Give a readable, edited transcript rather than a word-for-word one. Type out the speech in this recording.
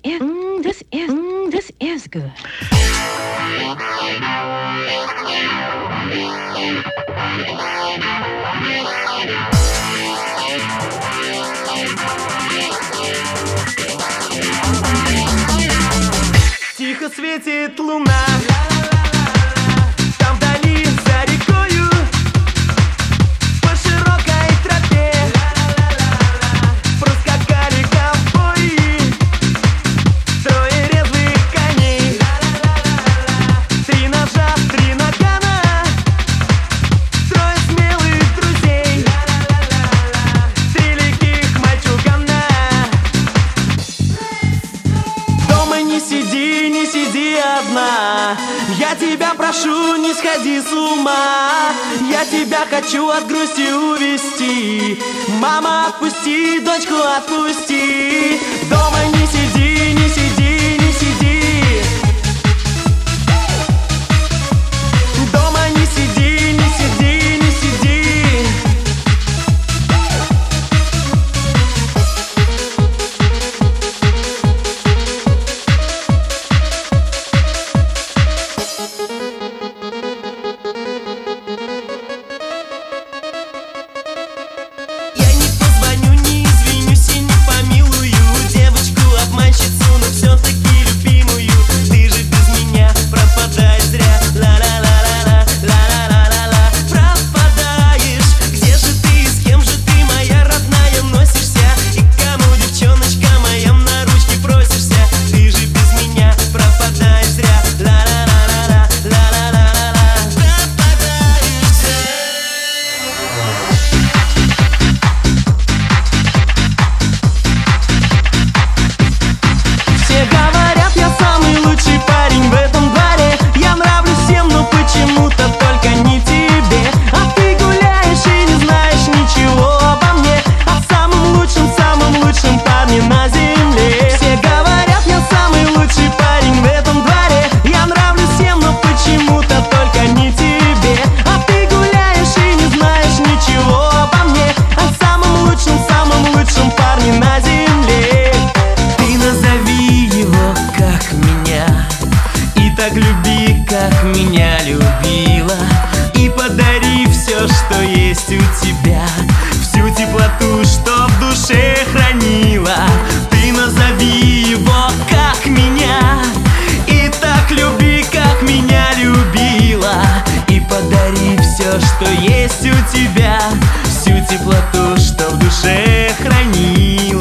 is good. Тихо светит луна, там вдали за рекою, по широкой тропе проскакали ковбои, трое резвых коней, три ножа, три нагана, трое смелых друзей, три легких мальчугана. Дома не сиди, не сиди одна, я тебя прошу, не сходи с ума. Я тебя хочу от грусти увести. Мама, отпусти, дочку отпусти. Дома не сиди, не сиди, не сиди. Дома не сиди, не сиди, не сиди. Я не позвоню, не извинюсь и не помилую девочку, обманщицу, но все-таки любимую. Ты же без меня пропадаешь зря. Ла-ла-ла-ла-ла, ла-ла-ла-ла-ла. Пропадаешь. Где же ты, с кем же ты, моя родная, носишься? И к кому, девчоночка моя, на ручки просишься? Ты же без меня пропадаешь зря. Ла-ла-ла-ла-ла, ла-ла-ла-ла-ла. Пропадаешь. Все говорят, я самый лучший парень в этом дворе. Я нравлюсь всем, но почему-то только не тебе. А ты гуляешь и не знаешь ничего обо мне, о самом лучшем парне на земле. Все говорят, я самый лучший парень в этом дворе. Я нравлюсь всем, но почему-то только не тебе. А ты гуляешь и не знаешь ничего обо мне, о самом лучшем парне на земле. Ты назови его как меня, и так люби, как меня любила, и подари все, что есть у тебя, всю теплоту, что в душе хранила. Ты назови его как меня, и так люби, как меня любила, и подари все, что есть у тебя, всю теплоту, что в душе хранила.